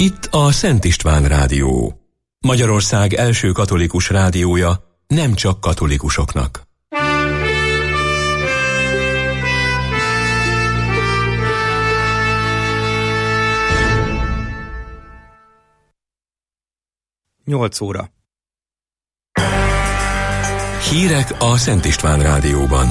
Itt a Szent István Rádió. Magyarország első katolikus rádiója, nem csak katolikusoknak. Nyolc óra. Hírek a Szent István Rádióban.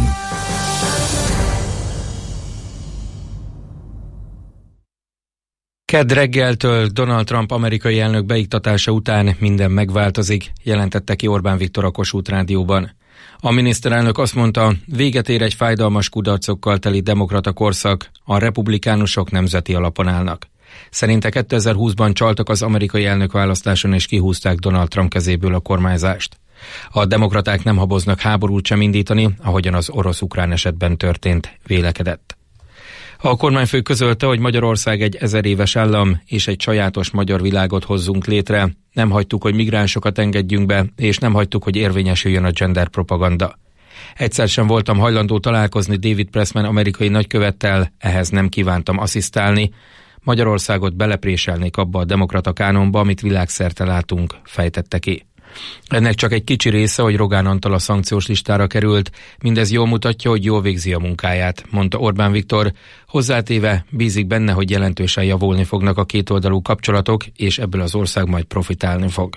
Kedd reggeltől Donald Trump amerikai elnök beiktatása után minden megváltozik, jelentette ki Orbán Viktor a Kossuth Rádióban. A miniszterelnök azt mondta, véget ér egy fájdalmas kudarcokkal teli demokrata korszak, a republikánusok nemzeti alapon állnak. Szerinte 2020-ban csaltak az amerikai elnökválasztáson és kihúzták Donald Trump kezéből a kormányzást. A demokraták nem haboznak háborút sem indítani, ahogyan az orosz-ukrán esetben történt, vélekedett. A kormányfő közölte, hogy Magyarország egy 1000 éves állam, és egy sajátos magyar világot hozzunk létre. Nem hagytuk, hogy migránsokat engedjünk be, és nem hagytuk, hogy érvényesüljön a gender propaganda. Egyszer sem voltam hajlandó találkozni David Pressman amerikai nagykövettel, ehhez nem kívántam asszisztálni. Magyarországot belepréselnék abba a demokrata kánonba, amit világszerte látunk, fejtette ki. Ennek csak egy kicsi része, hogy Rogán Antal a szankciós listára került, mindez jól mutatja, hogy jól végzi a munkáját, mondta Orbán Viktor, hozzátéve bízik benne, hogy jelentősen javulni fognak a kétoldalú kapcsolatok, és ebből az ország majd profitálni fog.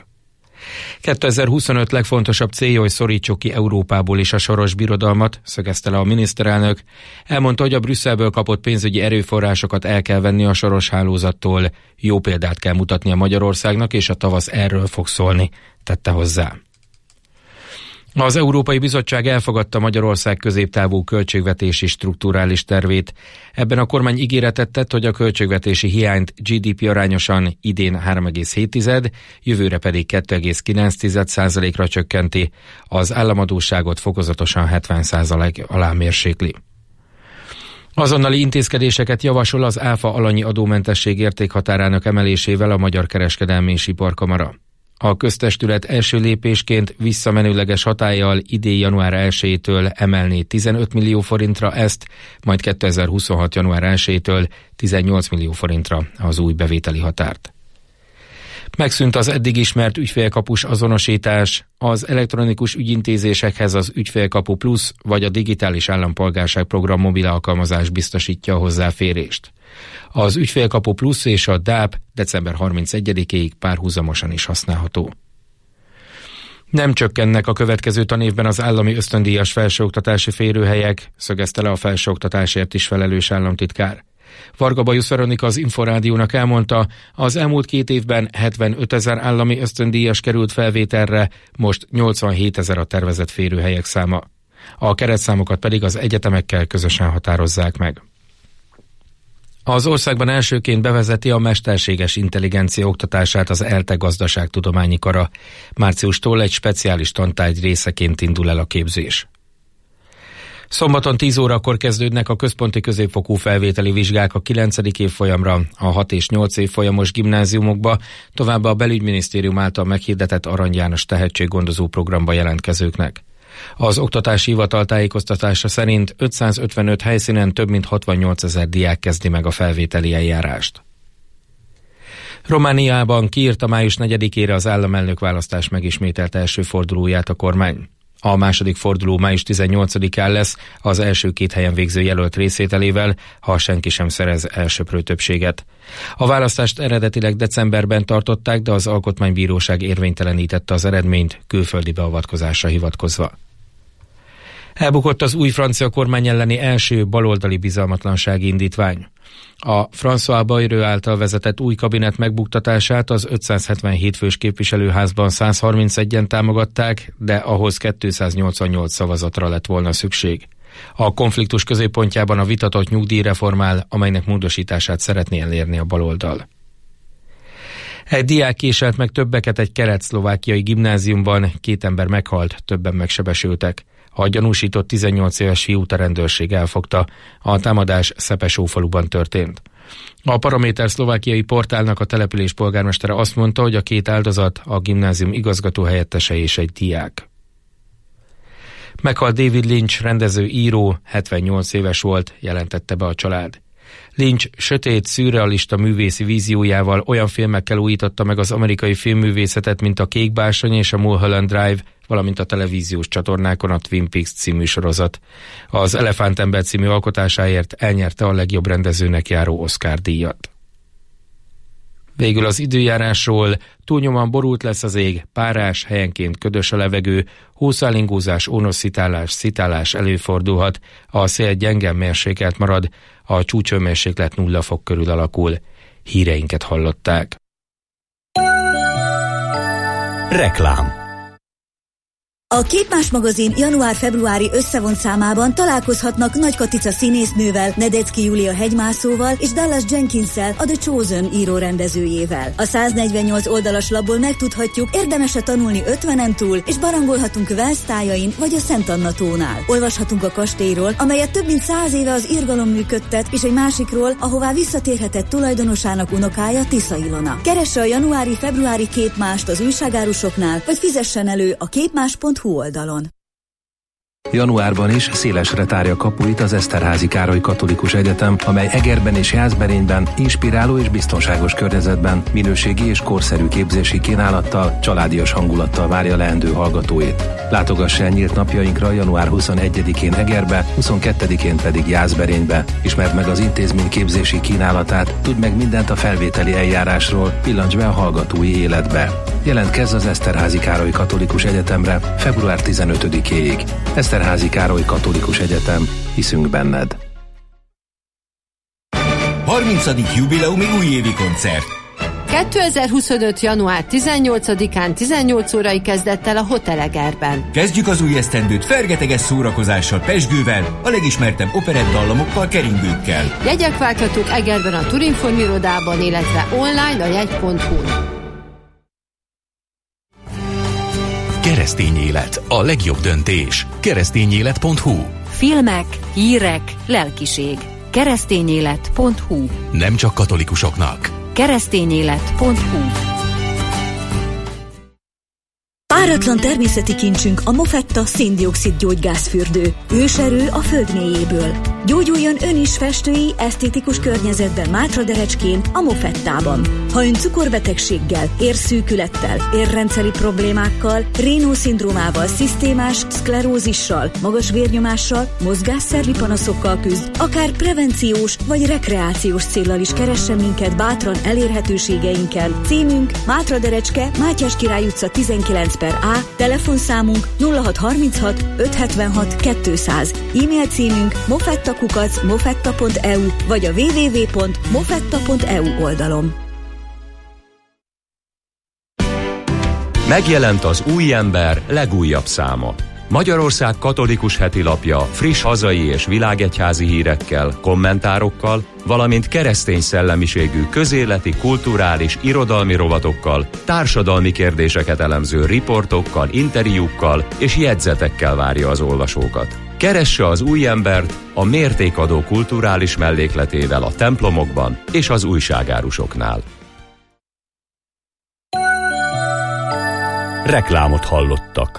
2025 legfontosabb célja, hogy szorítsuk ki Európából is a soros birodalmat, szögezte le a miniszterelnök. Elmondta, hogy a Brüsszelből kapott pénzügyi erőforrásokat el kell venni a soros hálózattól. Jó példát kell mutatni a Magyarországnak, és a tavasz erről fog szólni, tette hozzá. Az Európai Bizottság elfogadta Magyarország középtávú költségvetési strukturális tervét. Ebben a kormány ígéretet tett, hogy a költségvetési hiányt GDP arányosan idén 3,7, jövőre pedig 2,9%-ra csökkenti, az államadósságot fokozatosan 70% alá mérsékli. Azonnali intézkedéseket javasol az áfa alanyi adómentesség értékhatárának emelésével a Magyar Kereskedelmi és Iparkamara. A köztestület első lépésként visszamenőleges hatállyal idén január 1-től emelné 15 millió forintra ezt, majd 2026. január 1-től 18 millió forintra az új bevételi határt. Megszűnt az eddig ismert ügyfélkapus azonosítás, az elektronikus ügyintézésekhez az Ügyfélkapu Plus vagy a Digitális Állampolgárság program mobil alkalmazás biztosítja a hozzáférést. Az Ügyfélkapu Plus és a DAP december 31-ig párhuzamosan is használható. Nem csökkennek a következő tanévben az állami ösztöndíjas felsőoktatási férőhelyek, szögezte le a felsőoktatásért is felelős államtitkár. Varga Bajusz Veronika az Inforádiónak elmondta, az elmúlt 2 évben 75 000 állami ösztöndíjas került felvételre, most 87 000 a tervezett férőhelyek száma. A keretszámokat pedig az egyetemekkel közösen határozzák meg. Az országban elsőként bevezeti a mesterséges intelligencia oktatását az ELTE gazdaságtudományi kara. Márciustól egy speciális tantárgy részeként indul el a képzés. Szombaton 10 órakor kezdődnek a központi középfokú felvételi vizsgák a 9. évfolyamra, a 6 és 8 évfolyamos gimnáziumokba, továbbá a Belügyminisztérium által meghirdetett Arany János tehetséggondozó programba jelentkezőknek. Az Oktatási Hivatal tájékoztatása szerint 555 helyszínen több mint 68 000 diák kezdi meg a felvételi eljárást. Romániában kiírta május 4-ére az államelnök választás megismételt első fordulóját a kormány. A második forduló május 18-án lesz az első 2 helyen végző jelölt részvételével, ha senki sem szerez elsöprő többséget. A választást eredetileg decemberben tartották, de az Alkotmánybíróság érvénytelenítette az eredményt külföldi beavatkozásra hivatkozva. Elbukott az új francia kormány elleni első baloldali bizalmatlansági indítvány. A François Bayrou által vezetett új kabinet megbuktatását az 577 fős képviselőházban 131-en támogatták, de ahhoz 288 szavazatra lett volna szükség. A konfliktus középpontjában a vitatott nyugdíjreform áll, amelynek módosítását szeretné elérni a baloldal. Egy diák késelt meg többeket egy kelet-szlovákiai gimnáziumban, 2 ember meghalt, többen megsebesültek. A gyanúsított 18 éves fiút a rendőrség elfogta. A támadás Szepesófaluban történt. A Paraméter szlovákiai portálnak a település polgármestere azt mondta, hogy a 2 áldozat a gimnázium igazgató helyettese és egy diák. Meghalt David Lynch, rendező, író, 78 éves volt, jelentette be a család. Lynch sötét, szürrealista művészi víziójával olyan filmekkel újította meg az amerikai filmművészetet, mint a Kék bársony és a Mulholland Drive, valamint a televíziós csatornákon a Twin Peaks című sorozat. Az Elefántember című alkotásáért elnyerte a legjobb rendezőnek járó Oscar-díjat. Végül az időjárásról: túlnyomóan borult lesz az ég, párás, helyenként ködös a levegő, hószálingózás, ónos-szitálás előfordulhat, a szél gyenge mérsékelt marad, a csúcshőmérséklet 0 fok körül alakul. Híreinket hallották. Reklám. A Képmás magazin január-februári összevont számában találkozhatnak Nagy Katica színésznővel, Nedecki Júlia hegymászóval és Dallas Jenkinssel, a The Chosen írórendezőjével. A 148 oldalas labból megtudhatjuk, érdemes-e tanulni 50-en túl, és barangolhatunk Wells tájain vagy a Szent Anna tónál. Olvashatunk a kastélyról, amelyet több mint 100 éve az Irgalom működtet, és egy másikról, ahová visszatérhetett tulajdonosának unokája, Tisza Ilona. Keresse a januári-februári Képmást az újságárusoknál, vagy fizessen elő a képmás.hu oldalon. Januárban is szélesre tárja kapuit az Eszterházy Károly Katolikus Egyetem, amely Egerben és Jászberényben inspiráló és biztonságos környezetben minőségi és korszerű képzési kínálattal, családias hangulattal várja leendő hallgatóit. Látogass el nyílt napjainkra január 21-én Egerbe, 22-én pedig Jászberénybe. Ismerd meg az intézmény képzési kínálatát, tudd meg mindent a felvételi eljárásról, pillancs be a hallgatói életbe. Jelentkezz az Eszterházy Károly Katolikus Egyetemre február 15-éig. Eszterházy Károly Katolikus Egyetem, hiszünk benned. 30. jubileumi újévi koncert. 2025. január 18-án 18 órai kezdettel a Hotel Egerben. Kezdjük az új esztendőt fergeteges szórakozással, pezsgővel, a legismertebb operettdallamokkal, keringőkkel. Jegyek válthatók Egerben a Turinform irodában, illetve online a jegy.hu-n. Keresztény élet, a legjobb döntés. Keresztényélet.hu. Filmek, hírek, lelkiség. Keresztényélet.hu. Nem csak katolikusoknak. Keresztényélet.hu. Páratlan természeti kincsünk a Mofetta szén-dioxid gyógygázfürdő. Őserő a föld mélyéből. Gyógyuljon ön is festői, esztétikus környezetben Mátraderecskén, a Mofettában. Ha ön cukorbetegséggel, érszűkülettel, érrendszeri problémákkal, Raynaud-szindrómával, szisztémás szklerózissal, magas vérnyomással, mozgásszervi panaszokkal küzd, akár prevenciós vagy rekreációs céllal is keressen minket bátran elérhetőségeinken. Címünk Mátraderecske, Mátyás Király utca 19/A, telefonszámunk 0636 576 200, e-mail címünk mofetta@mofetta.eu vagy a www.mofetta.eu oldalon. Megjelent az Új Ember legújabb száma. Magyarország katolikus hetilapja friss hazai és világegyházi hírekkel, kommentárokkal, valamint keresztény szellemiségű közéleti, kulturális, irodalmi rovatokkal, társadalmi kérdéseket elemző riportokkal, interjúkkal és jegyzetekkel várja az olvasókat. Keresse az Új Embert a mértékadó kulturális mellékletével a templomokban és az újságárusoknál. Reklámot hallottak.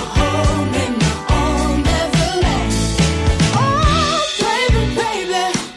Baby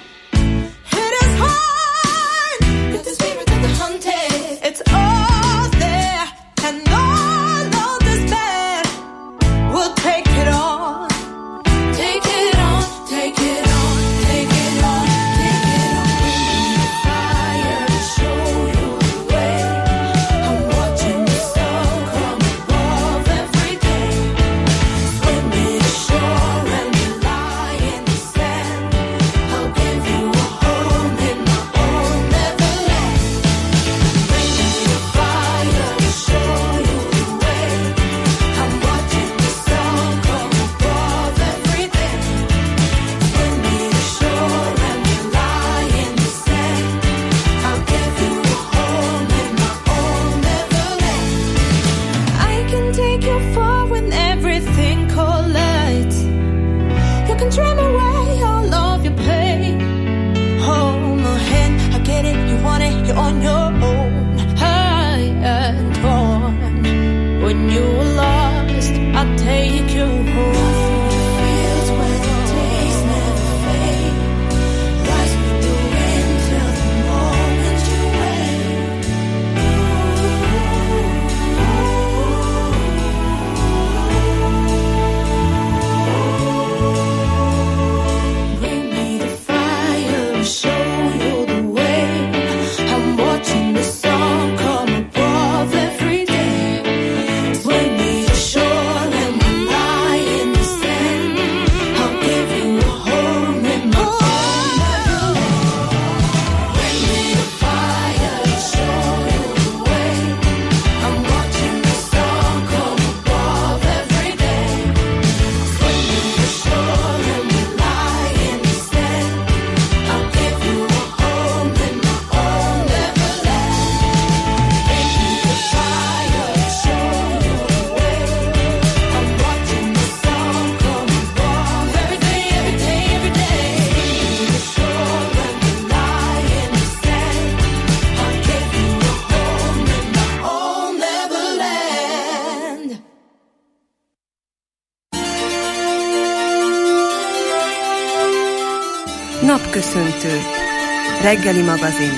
Napköszöntő. Reggeli magazin.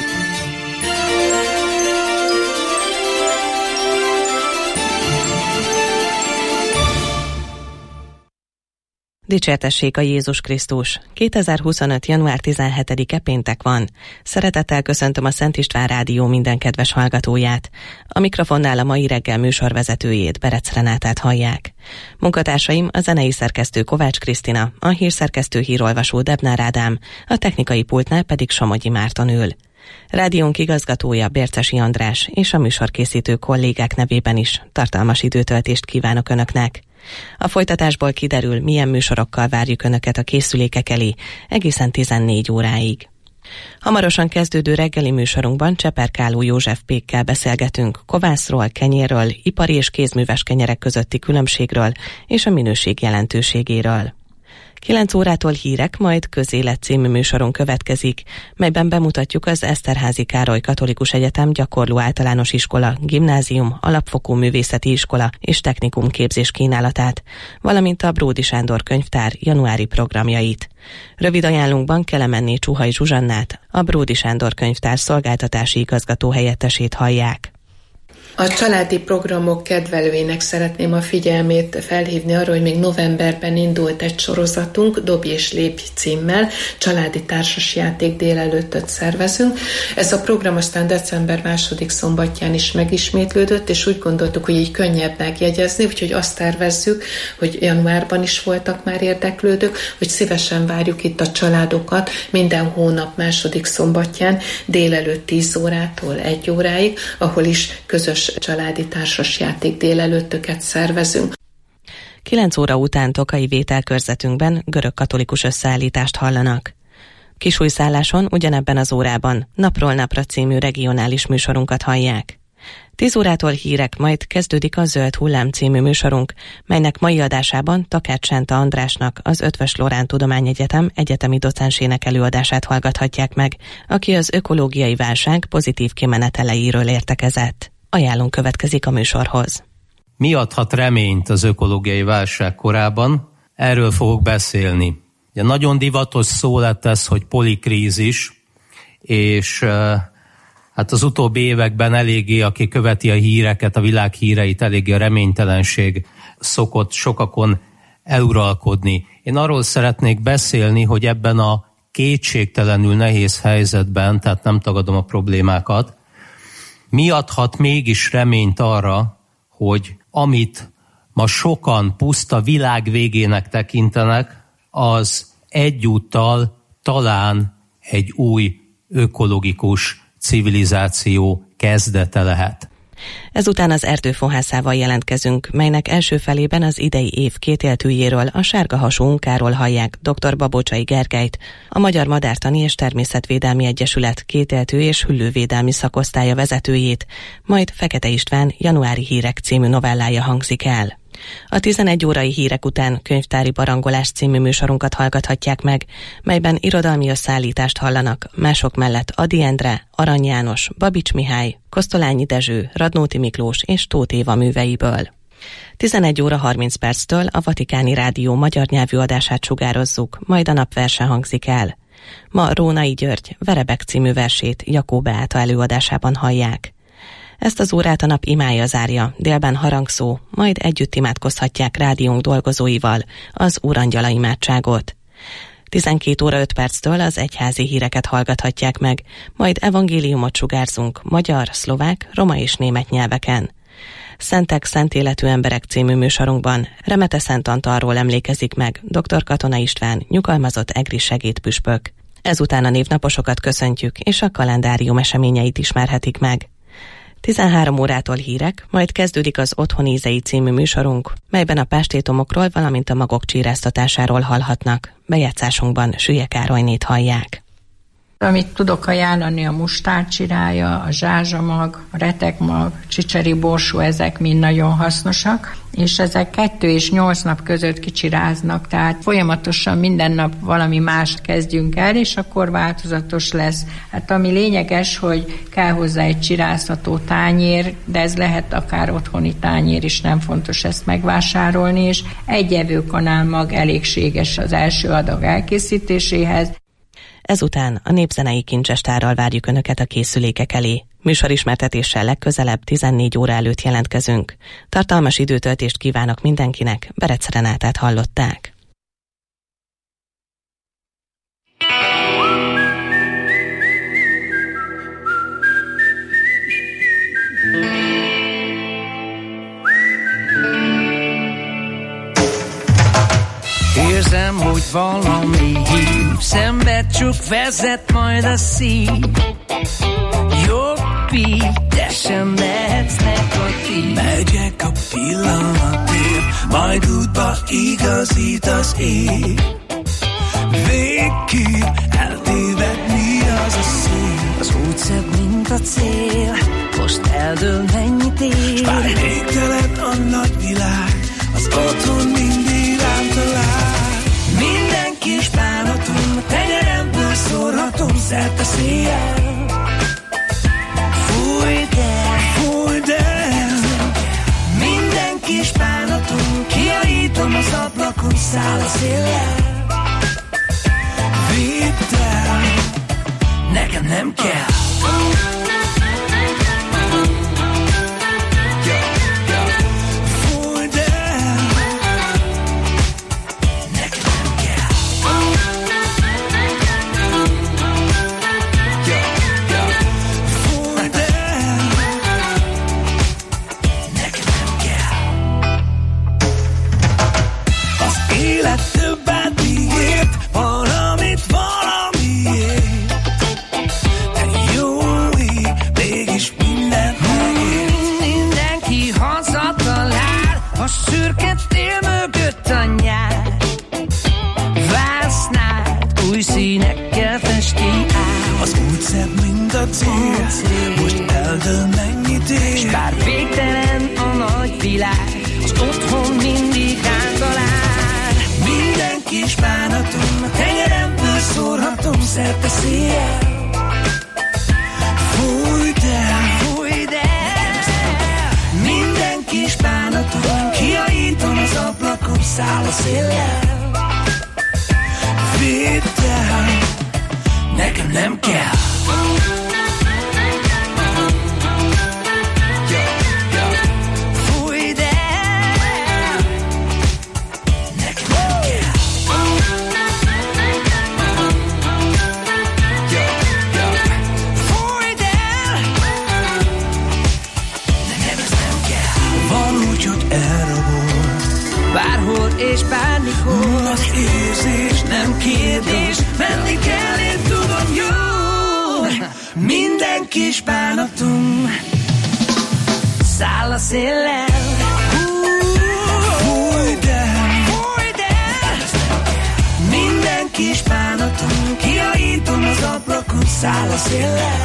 Dicsértessék a Jézus Krisztus! 2025. január 17-e péntek van. Szeretettel köszöntöm a Szent István Rádió minden kedves hallgatóját. A mikrofonnál a mai reggel műsorvezetőjét, Berec Renátát hallják. Munkatársaim a zenei szerkesztő Kovács Krisztina, a hírszerkesztő hírolvasó Debnár Ádám, a technikai pultnál pedig Somogyi Márton ül. Rádiónk igazgatója Bércesi András és a műsorkészítő kollégák nevében is tartalmas időtöltést kívánok Önöknek. A folytatásból kiderül, milyen műsorokkal várjuk Önöket a készülékek elé egészen 14 óráig. Hamarosan kezdődő reggeli műsorunkban Cseperkáló József Pékkel beszélgetünk kovászról, kenyérről, ipari és kézműves kenyerek közötti különbségről és a minőség jelentőségéről. 9 órától hírek, majd Közélet című műsorunk következik, melyben bemutatjuk az Eszterházy Károly Katolikus Egyetem Gyakorló Általános Iskola, Gimnázium, Alapfokú Művészeti Iskola és Technikum képzés kínálatát, valamint a Bródy Sándor Könyvtár januári programjait. Rövid ajánlunkban Kelemenné Csuhai Zsuzsannát, a Bródy Sándor Könyvtár szolgáltatási igazgató helyettesét hallják. A családi programok kedvelőinek szeretném a figyelmét felhívni arra, hogy még novemberben indult egy sorozatunk, Dobj és lépj címmel, családi társasjáték délelőttöt szervezünk. Ez a program aztán december 2. szombatján is megismétlődött, és úgy gondoltuk, hogy így könnyebb megjegyezni, úgyhogy azt tervezzük, hogy januárban is voltak már érdeklődők, hogy szívesen várjuk itt a családokat minden hónap 2. szombatján délelőtt 10 órától 1 óráig, ahol is közös családi társasjáték délelőttöket szervezünk. 9 óra után Tokai vételkörzetünkben görög-katolikus összeállítást hallanak. Kisújszálláson ugyanebben az órában Napról napra című regionális műsorunkat hallják. 10 órától hírek, majd kezdődik a Zöld hullám című műsorunk, melynek mai adásában Takács Sánta Andrásnak, az Eötvös Loránd Tudományegyetem egyetemi docensének előadását hallgathatják meg, aki az ökológiai válság pozitív kimeneteleiről értekezett. Ajánlunk következik a műsorhoz. Mi adhat reményt az ökológiai válság korában? Erről fogok beszélni. Ugye nagyon divatos szó lett ez, hogy polikrízis, és hát az utóbbi években eléggé, aki követi a híreket, a világ híreit, eléggé a reménytelenség szokott sokakon eluralkodni. Én arról szeretnék beszélni, hogy ebben a kétségtelenül nehéz helyzetben, tehát nem tagadom a problémákat, mi adhat mégis reményt arra, hogy amit ma sokan puszta világ végének tekintenek, az egyúttal talán egy új ökológikus civilizáció kezdete lehet. Ezután az erdőfohászával jelentkezünk, melynek első felében az idei év kétéltűjéről, a sárgahasú unkáról hallják dr. Babócsai Gergelyt, a Magyar Madártani és Természetvédelmi Egyesület kétéltű és hüllővédelmi szakosztálya vezetőjét, majd Fekete István Januári hírek című novellája hangzik el. A 11 órai hírek után Könyvtári barangolás című műsorunkat hallgathatják meg, melyben irodalmi összeállítást hallanak, mások mellett Ady Endre, Arany János, Babics Mihály, Kosztolányi Dezső, Radnóti Miklós és Tóth Éva műveiből. 11 óra 30 perctől a Vatikáni Rádió magyar nyelvű adását sugározzuk, majd a napverse hangzik el. Ma Rónai György Verebek című versét Jakó Beáta előadásában hallják. Ezt az órát a nap imája zárja, délben harangszó, majd együtt imádkozhatják rádiónk dolgozóival az Úrangyala imádságot. 12 óra 5 perctől az egyházi híreket hallgathatják meg, majd evangéliumot sugárzunk magyar, szlovák, roma és német nyelveken. Szentek, szent életű emberek című műsorunkban Remete Szent Antalról emlékezik meg dr. Katona István, nyugalmazott egri segédpüspök. Ezután a névnaposokat köszöntjük, és a kalendárium eseményeit ismerhetik meg. 13 órától hírek, majd kezdődik az Otthon ízei című műsorunk, melyben a pástétomokról, valamint a magok csíráztatásáról hallhatnak. Bejátszásunkban Sülye Károlynét hallják. Amit tudok ajánlani, a mustárcsirája, a zsázsamag, a retekmag, csicseri borsó, ezek mind nagyon hasznosak, és ezek 2 és 8 nap között kicsiráznak, tehát folyamatosan minden nap valami más kezdjünk el, és akkor változatos lesz. Hát ami lényeges, hogy kell hozzá egy csirázható tányér, de ez lehet akár otthoni tányér is, nem fontos ezt megvásárolni, és egy evőkanál mag elégséges az első adag elkészítéséhez. Ezután a népzenei kincsestárral várjuk Önöket a készülékek elé. Műsorismertetéssel legközelebb 14 óra előtt jelentkezünk. Tartalmas időtöltést kívánok mindenkinek, Berec Renátát hallották. Érzem, hogy valami hív, szembe csak vezet majd a szív. Jobb így, te sem lehetsz negatív. Megyek a pillanatért, majd útba igazít az ég. Végképp eltévedni az a szél. Az út szebb, mint a cél, most eldől mennyit ér. S bár végtelen a nagy világ, az otthon mindig rám talál. Minden kis bánatom, tenyeremből szórhatom szerte széjjel. Fújd el, minden kis bánatom, kiajítom az ablakon, száll a széllel. Vidd el, nekem nem kell. Most eldől mennyit ér. S bár végtelen a nagy világ, az otthon mindig rám talál. Minden kis bánatom, a tenyeremből szórhatom szerte széjjel. Fújd el, minden kis bánatom, kiajítom az ablakon, száll a széllel. Vidd el, nekem nem kell. És bármikor az érzés nem kérdés, menni kell, én tudom jó. Minden kis bánatom száll a széllel. Fújd el, minden kis bánatom, kiajítom az ablakon, száll a széllel.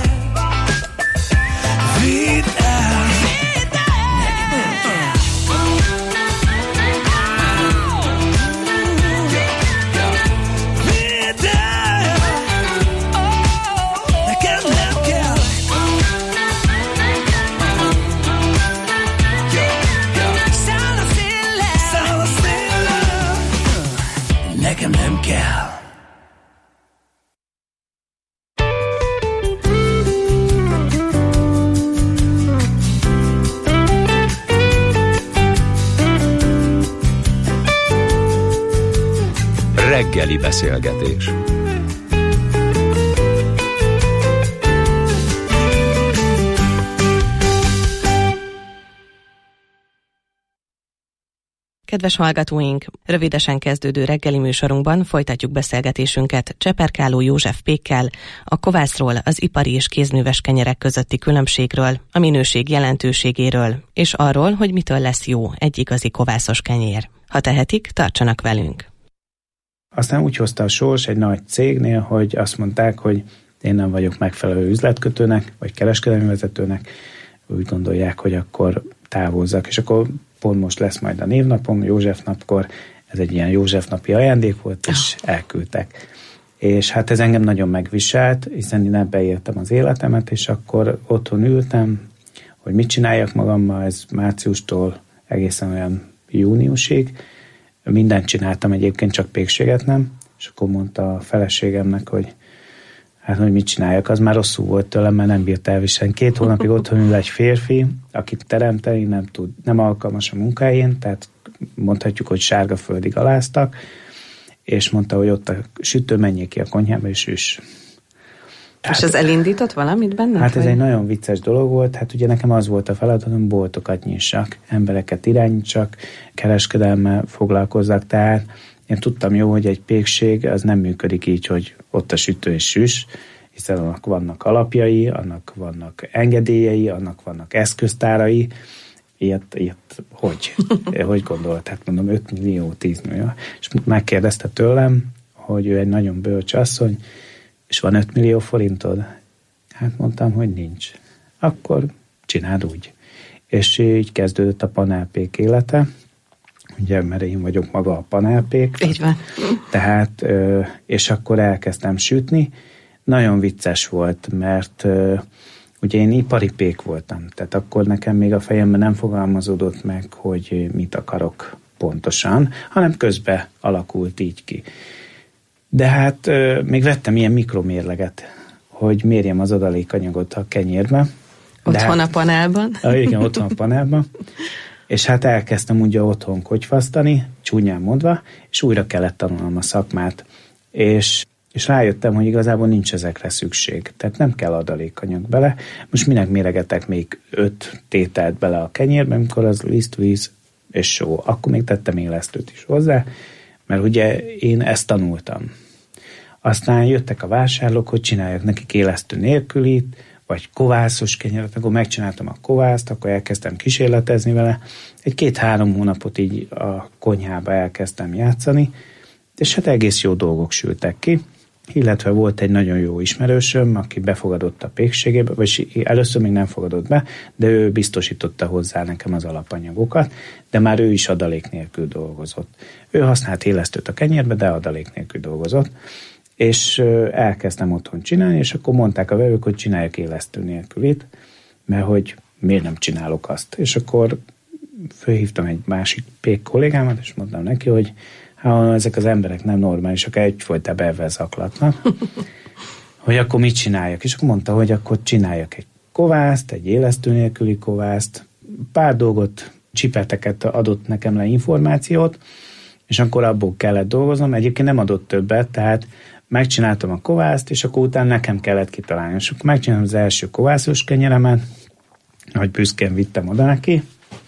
Vidd el, nekem nem kell. Reggeli beszélgetés. Kedves hallgatóink, rövidesen kezdődő reggeli műsorunkban folytatjuk beszélgetésünket Cseperkáló József Pékkel, a kovászról, az ipari és kézműves kenyerek közötti különbségről, a minőség jelentőségéről, és arról, hogy mitől lesz jó egy igazi kovászos kenyér. Ha tehetik, tartsanak velünk! Aztán úgy hozta a sors egy nagy cégnél, hogy azt mondták, hogy én nem vagyok megfelelő üzletkötőnek, vagy kereskedelmi vezetőnek, úgy gondolják, hogy akkor távozzak, és akkor pont most lesz majd a névnapom, József napkor, ez egy ilyen József napi ajándék volt, és elküldtek. És hát ez engem nagyon megviselt, hiszen én ebbe éltem az életemet, és akkor otthon ültem, hogy mit csináljak magammal, ez márciustól egészen olyan júniusig. Mindent csináltam egyébként, csak pékséget nem, és akkor mondta a feleségemnek, hogy Hát, hogy mit csináljak, az már rosszul volt tőlem, mert nem bírt elviselni. 2 hónapig otthon ül egy férfi, akit teremteni nem alkalmas a munkájén, tehát mondhatjuk, hogy sárga földig aláztak, és mondta, hogy ott a sütő, menjék ki a konyhába, és üss. És ez elindított valamit benned? Hát ez egy nagyon vicces dolog volt, hát ugye nekem az volt a feladatom, boltokat nyissak, embereket irányítsak, kereskedelmmel foglalkozzak, tehát én tudtam jó, hogy egy pékség az nem működik így, hogy ott a sütő és süss, hiszen annak vannak alapjai, annak vannak engedélyei, annak vannak eszköztárai, ilyet hogy gondolod? Hát mondom, 5 millió, 10 millió. És megkérdezte tőlem, hogy ő egy nagyon bölcs asszony, és van 5 millió forintod? Hát mondtam, hogy nincs. Akkor csináld úgy. És így kezdődött a panelpék élete, ugye, mert én vagyok maga a panelpék. Így van. Tehát, és akkor elkezdtem sütni. Nagyon vicces volt, mert ugye én ipari pék voltam, tehát akkor nekem még a fejemben nem fogalmazódott meg, hogy mit akarok pontosan, hanem közben alakult így ki. De hát még vettem ilyen mikromérleget, hogy mérjem az adalékanyagot a kenyérbe. Otthon a panelban. Igen, otthon a panelban. És hát elkezdtem ugye otthon kogyfasztani, csúnyán mondva, és újra kellett tanulnom a szakmát. És rájöttem, hogy igazából nincs ezekre szükség. Tehát nem kell adalékanyag bele. Most minek méregetek még 5 tételt bele a kenyérbe, amikor az liszt, víz és só. Akkor még tettem élesztőt is hozzá, mert ugye én ezt tanultam. Aztán jöttek a vásárlók, hogy csináljak nekik élesztő nélkülit, vagy kovászos kenyeret, akkor megcsináltam a kovászt, akkor elkezdtem kísérletezni vele. Egy 2-3 hónapot így a konyhába elkezdtem játszani, és hát egész jó dolgok sültek ki, illetve volt egy nagyon jó ismerősöm, aki befogadott a pékségébe, vagy először még nem fogadott be, de ő biztosította hozzá nekem az alapanyagokat, de már ő is adalék nélkül dolgozott. Ő használt élesztőt a kenyérbe, de adalék nélkül dolgozott, és elkezdtem otthon csinálni, és akkor mondták a vevők, hogy csináljak élesztő nélkülit, mert hogy miért nem csinálok azt. És akkor fölhívtam egy másik pék kollégámat, és mondtam neki, hogy ezek az emberek nem normálisak, egyfolytában ebben zaklatnak, hogy akkor mit csináljak. És akkor mondta, hogy akkor csináljak egy kovászt, egy élesztő nélküli kovászt, pár dolgot, csipeteket adott nekem le információt, és akkor abból kellett dolgoznom. Egyébként nem adott többet, tehát megcsináltam a kovászt, és akkor utána nekem kellett kitalálni. És akkor megcsináltam az első kovászos kenyeremet, hogy büszkén vittem oda neki,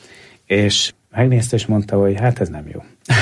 és megnézte, és mondta, hogy hát ez nem jó.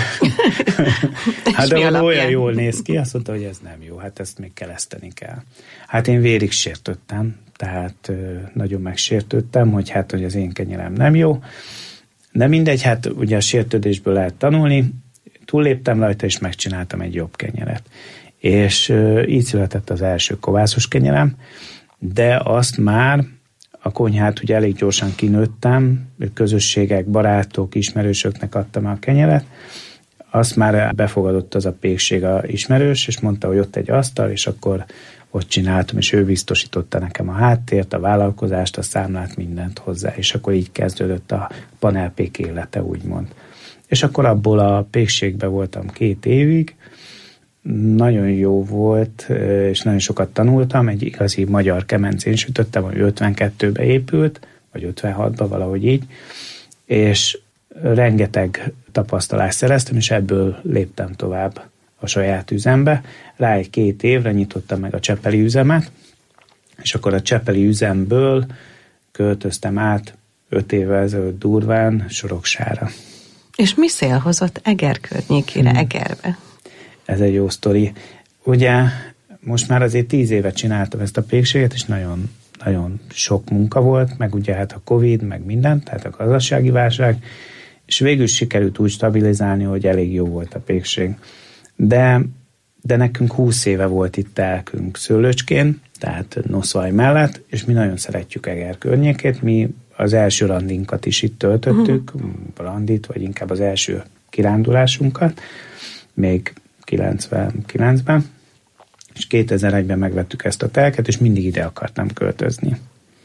Hát de olyan jól néz ki, azt mondta, hogy ez nem jó, hát ezt még kereszteni kell. Hát én vérig sértődtem, tehát nagyon megsértődtem, hogy hát, hogy az én kenyerem nem jó. De mindegy, hát ugye a sértődésből lehet tanulni, túlléptem rajta, és megcsináltam egy jobb kenyeret. És így született az első kovászos kenyerem, de azt már a konyhát ugye elég gyorsan kinőttem, közösségek, barátok, ismerősöknek adtam a kenyeret, azt már befogadott az a pékség a ismerős, és mondta, hogy ott egy asztal, és akkor ott csináltam, és ő biztosította nekem a háttért, a vállalkozást, a számlát, mindent hozzá, és akkor így kezdődött a panelpék élete, úgymond. És akkor abból a pékségben voltam 2 évig, nagyon jó volt, és nagyon sokat tanultam, egy igazi magyar kemencén sütöttem, ami 52-be épült, vagy 56-ba, valahogy így, és rengeteg tapasztalást szereztem, és ebből léptem tovább a saját üzembe. Rá egy 2 évre nyitottam meg a csepeli üzemet, és akkor a csepeli üzemből költöztem át 5 évvel ezelőtt durván Soroksára. És mi szél hozott Eger környékére, Egerbe? Ez egy jó sztori. Ugye most már azért 10 évet csináltam ezt a pékséget, és nagyon, nagyon sok munka volt, meg ugye hát a Covid, meg minden, tehát a gazdasági válság, és végül sikerült úgy stabilizálni, hogy elég jó volt a pékség. De nekünk 20 éve volt itt telkünk Szőlőcskén, tehát Noszvaj mellett, és mi nagyon szeretjük Eger környékét, mi az első randinkat is itt töltöttük, randit, vagy inkább az első kirándulásunkat, még 99-ben, és 2001-ben megvettük ezt a telket, és mindig ide akartam költözni.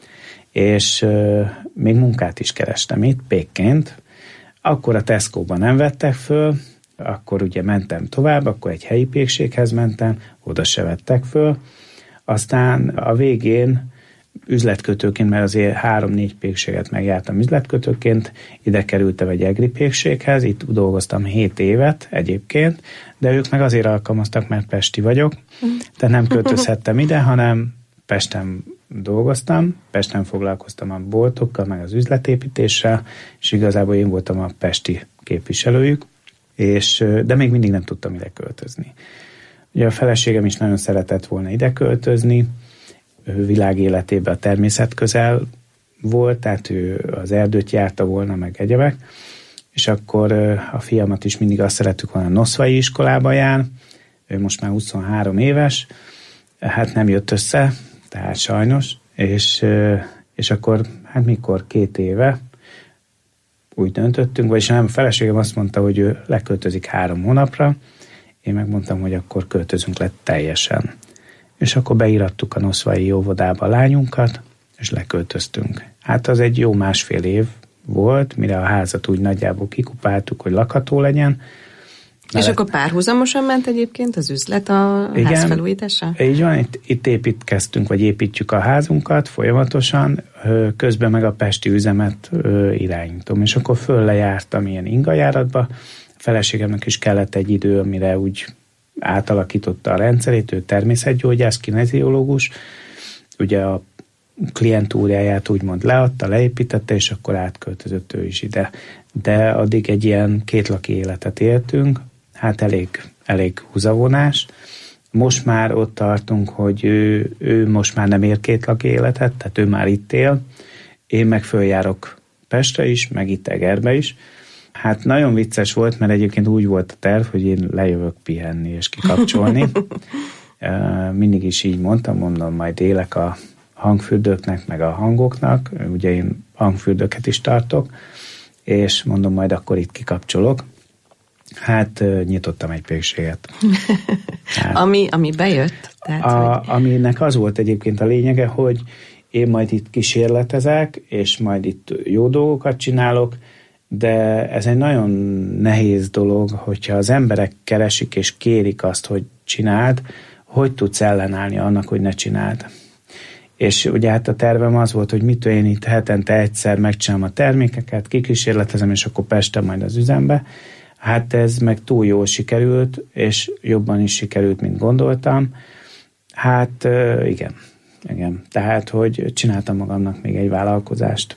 És még munkát is kerestem itt, pékként. Akkor a Tesco-ban nem vettek föl, akkor ugye mentem tovább, akkor egy helyi pékséghez mentem, oda se vettek föl. Aztán a végén üzletkötőként, mert azért 3-4 pékséget megjártam üzletkötőként, ide kerültem egy egri pékséghez, itt dolgoztam 7 évet egyébként, de ők meg azért alkalmaztak, mert pesti vagyok, tehát nem költözhettem ide, hanem Pesten dolgoztam, Pesten foglalkoztam a boltokkal, meg az üzletépítéssel, és igazából én voltam a pesti képviselőjük, de még mindig nem tudtam ide költözni. Ugye a feleségem is nagyon szeretett volna ide költözni, ő világéletében a természet közel volt, tehát ő az erdőt járta volna, meg egyebek, és akkor a fiamat is mindig azt szerettük volna, a Noszvai iskolába jár, ő most már 23 éves, hát nem jött össze, tehát sajnos, és akkor, hát mikor 2 éve úgy döntöttünk, vagyis nem, a feleségem azt mondta, hogy ő leköltözik 3 hónapra, én megmondtam, hogy akkor költözünk le teljesen. És akkor beírattuk a Noszvai óvodába a lányunkat, és leköltöztünk. Hát az egy jó 1,5 év volt, mire a házat úgy nagyjából kikupáltuk, hogy lakható legyen. És akkor párhuzamosan ment egyébként az üzlet a ház felújítása? Így van, itt építkeztünk, vagy építjük a házunkat folyamatosan, közben meg a pesti üzemet irányítom. És akkor föllejártam ilyen ingajáratba, a feleségemnek is kellett egy idő, amire úgy átalakította a rendszerét, ő természetgyógyász, kineziológus, ugye a klientúráját úgymond leadta, leépítette, és akkor átköltözött ő is ide. De addig egy ilyen kétlaki életet éltünk, hát elég húzavonás. Most már ott tartunk, hogy ő most már nem ér kétlaki életet, tehát ő már itt él, én meg följárok Pestre is, meg itt Egerbe is. Hát nagyon vicces volt, mert egyébként úgy volt a terv, hogy én lejövök pihenni és kikapcsolni. Mindig is így mondom, majd élek a hangfürdőknek, meg a hangoknak, ugye én hangfürdőket is tartok, és mondom, majd akkor itt kikapcsolok. Hát nyitottam egy pékséget. Hát, ami bejött? Tehát, aminek az volt egyébként a lényege, hogy én majd itt kísérletezek, és majd itt jó dolgokat csinálok, de ez egy nagyon nehéz dolog, hogyha az emberek keresik és kérik azt, hogy csináld, hogy tudsz ellenállni annak, hogy ne csináld. És ugye hát a tervem az volt, hogy mit én itt hetente egyszer megcsinálom a termékeket, kikísérletezem, és akkor Pesten majd az üzembe. Hát ez meg túl jól sikerült, és jobban is sikerült, mint gondoltam. Hát igen. Tehát, hogy csináltam magamnak még egy vállalkozást.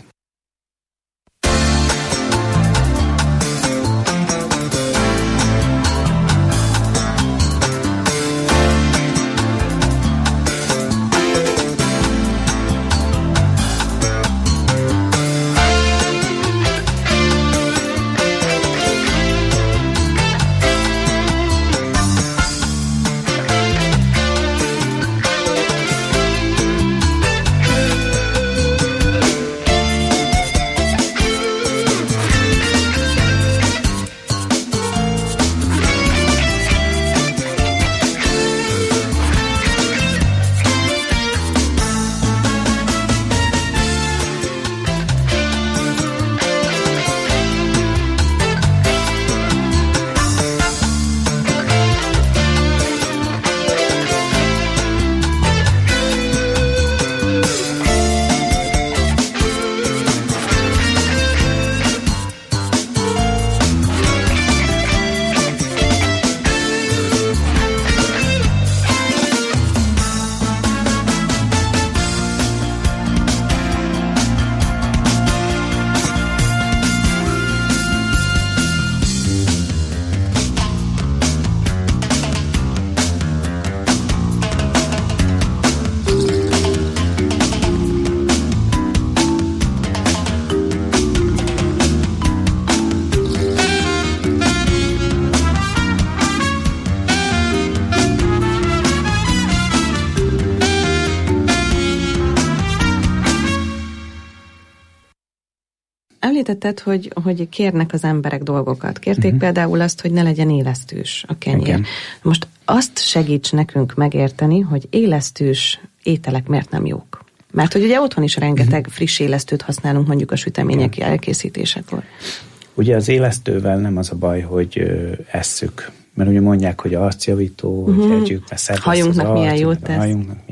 Említetted, hogy kérnek az emberek dolgokat. Kérték például azt, hogy ne legyen élesztős a kenyér. Igen. Most azt segíts nekünk megérteni, hogy élesztős ételek miért nem jók. Mert hogy ugye otthon is rengeteg friss élesztőt használunk mondjuk a sütemények elkészítésekor. Ugye az élesztővel nem az a baj, hogy esszük. Mert ugye mondják, hogy arcjavító, hogy együk be, hajunknak milyen jót tesz. Hajunknak milyen jót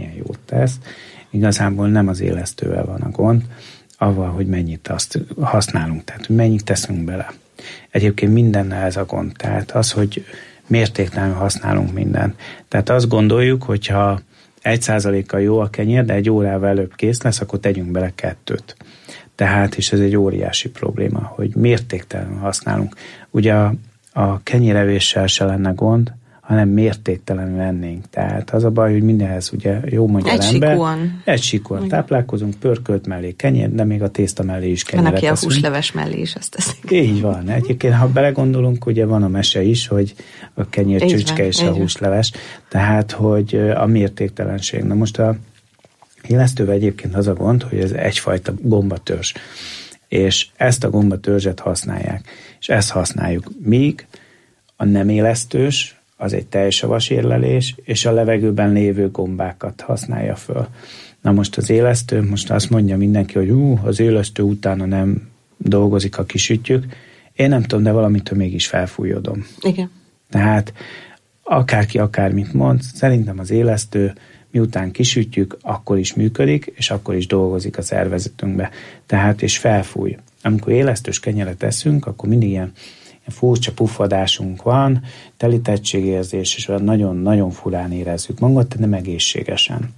ezt. Igazából nem az élesztővel van a gond, avval, hogy mennyit azt használunk, tehát hogy mennyit teszünk bele. Egyébként mindennel ez a gond, tehát az, hogy mértéktelenül használunk mindent. Tehát azt gondoljuk, hogyha 1%-kal jó a kenyér, de egy órával előbb kész lesz, akkor tegyünk bele 2. Tehát, és ez egy óriási probléma, hogy mértéktelenül használunk. Ugye a kenyérevéssel se lenne gond, hanem mértéktelenül ennénk. Tehát az a baj, hogy mindenhez ugye jó magyar ember. Egy síkúan táplálkozunk, pörkölt mellé kenyér, de még a tészta mellé is kenyeret teszünk. Van, aki a teszünk. húsleves mellé is ezt teszik. Így van. Egyébként, ha belegondolunk, ugye van a mese is, hogy a kenyér csücske és a húsleves. Tehát, hogy a mértéktelenség. Na most a élesztővel egyébként az a gond, hogy ez egyfajta gombatörzs. És ezt a gombatörzset használják. És ezt használjuk. Míg a nem élesztős, az egy tejsavas érlelés, és a levegőben lévő gombákat használja föl. Na most az élesztő, most azt mondja mindenki, hogy az élesztő utána nem dolgozik, ha kisütjük. Én nem tudom, de valamitől mégis felfújódom. Igen. Tehát akárki akármit mond, szerintem az élesztő miután kisütjük, akkor is működik, és akkor is dolgozik a szervezetünkbe. Tehát, és felfúj. Amikor élesztős kenyeret eszünk, akkor mindig ilyen furcsa puffadásunk van, telítettségérzés, és olyan nagyon-nagyon furán érezzük magunkat, de nem egészségesen.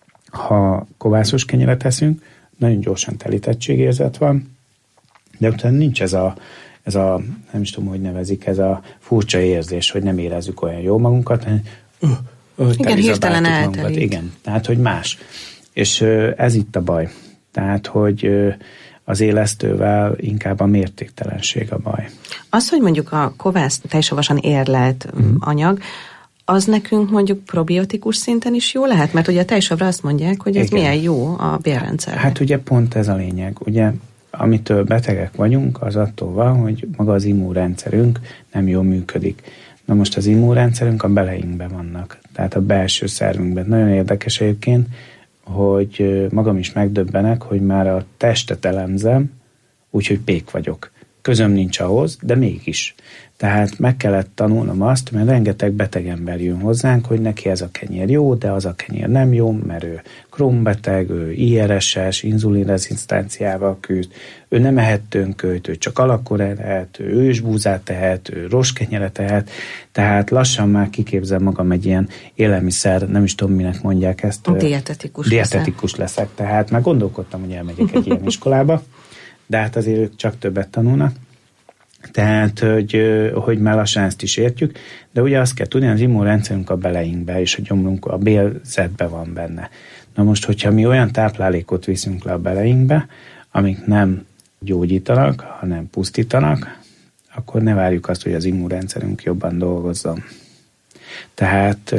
Ha kovászos kenyeret eszünk, nagyon gyorsan telítettségérzet van, de utána nincs ez a nem is tudom, hogy nevezik, ez a furcsa érzés, hogy nem érezzük olyan jól magunkat, igen, hirtelen eltelít. Igen, tehát, hogy más. És ez itt a baj. Tehát, hogy az élesztővel inkább a mértéktelenség a baj. Az, hogy mondjuk a kovász tejsavasan érlelt anyag, az nekünk mondjuk probiotikus szinten is jó lehet? Mert ugye a tejsavra azt mondják, hogy ez igen. Milyen jó a bélrendszerre. Hát ugye pont ez a lényeg. Ugye amitől betegek vagyunk, az attól van, hogy maga az immunrendszerünk nem jól működik. Na most az immunrendszerünk a beleinkben vannak, tehát a belső szervünkben. Nagyon érdekes egyébként, hogy magam is megdöbbenek, hogy már a testet elemzem, úgyhogy pék vagyok. Közöm nincs ahhoz, de mégis. Tehát meg kellett tanulnom azt, mert rengeteg beteg ember jön hozzánk, hogy neki ez a kenyér jó, de az a kenyér nem jó, mert ő Crohn-beteg, ő IRS-es, inzulinrezisztenciával küzd, ő nem ehet tönkölyt, ő csak alakkorát ehet, ő ősbúzát tehet, ő rostkenyeret tehet, tehát lassan már kiképzel magam egy ilyen élelmiszer, nem is tudom, minek mondják ezt. Dietetikus leszek. Tehát már gondolkodtam, hogy elmegyek egy ilyen iskolába, de hát azért ők csak többet tanulnak. Tehát, hogy már lassan ezt is értjük, de ugye azt kell tudni, az immunrendszerünk a beleinkbe, és a gyomrunk a bélzetbe van benne. Na most, hogyha mi olyan táplálékot viszünk le a beleinkbe, amik nem gyógyítanak, hanem pusztítanak, akkor ne várjuk azt, hogy az immunrendszerünk jobban dolgozzon. Tehát,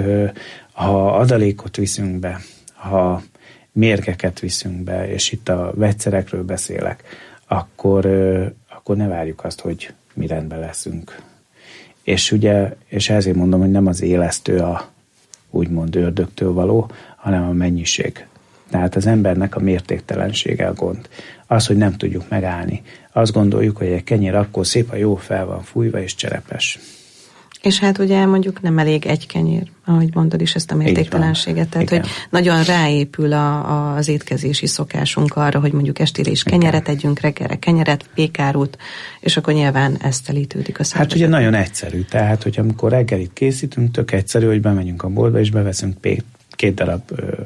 ha adalékot viszünk be, ha mérgeket viszünk be, és itt a vegyszerekről beszélek, akkor ne várjuk azt, hogy mi rendben leszünk. És ugye, és ezért mondom, hogy nem az élesztő a úgymond ördögtől való, hanem a mennyiség. Tehát az embernek a mértéktelensége a gond. Az, hogy nem tudjuk megállni. Azt gondoljuk, hogy egy kenyér akkor szép, ha jól fel van fújva és cserepes. És hát ugye mondjuk nem elég egy kenyér, ahogy mondod is ezt a mértéktelenséget. Tehát, igen. Hogy nagyon ráépül az étkezési szokásunk arra, hogy mondjuk estére is kenyeret együnk, reggelre kenyeret, pékárút, és akkor nyilván ezt telítődik a szervezet. Hát ugye nagyon egyszerű. Tehát, hogy amikor reggelit készítünk, tök egyszerű, hogy bemegyünk a boltba, és beveszünk 2 darab,